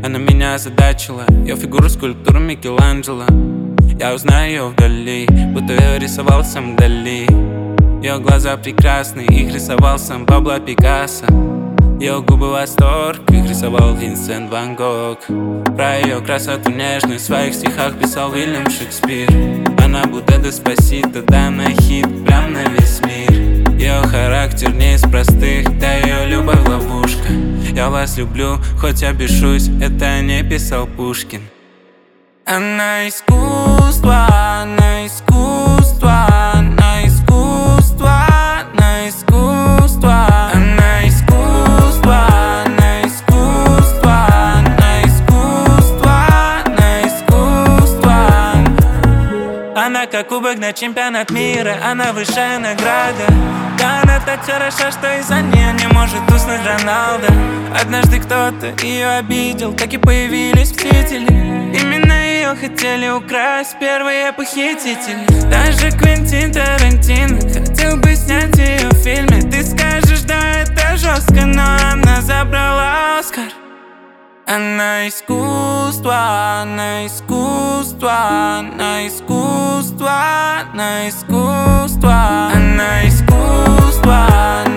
Она меня озадачила, ее фигуру скульптуру Микеланджело. Я узнаю ее вдали, будто я рисовал сам Дали. Ее глаза прекрасны, их рисовал сам Пабло Пикассо. Ее губы восторг, их рисовал Винсент Ван Гог. Про ее красоту нежную в своих стихах писал Уильям Шекспир. Она будто Деспасито, да на хит прям на весь мир. Ее характер не из простых, да ее любовь ловушка. Я вас люблю, хоть я бешусь, это не писал Пушкин. Она искусство, она искусство, она искусство, она искусство. Она искусство, она искусство, она искусство, она искусство. Она как кубок на чемпионат мира, она высшая награда. Да, она так хороша, что из-за нее не может уснуть Роналдо. Однажды кто-то ее обидел, так и появились мстители. Именно ее хотели украсть первые похитители. Даже Квентин Тарантино хотел бы снять ее в фильме. Ты скажешь, да, это жестко, но она забрала Оскар. Она искусство, она искусство, она искусство, она искусство, она искусство.